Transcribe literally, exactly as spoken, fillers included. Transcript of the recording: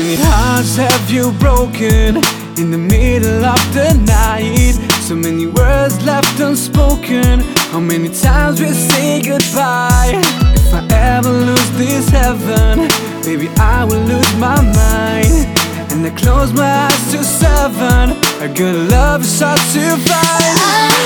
many hearts have you broken in the middle of the night? So many words left unspoken. How many times we say goodbye? If I ever lose this heaven, baby, I will lose my mind. And I close my eyes to seven. A good love is hard to find.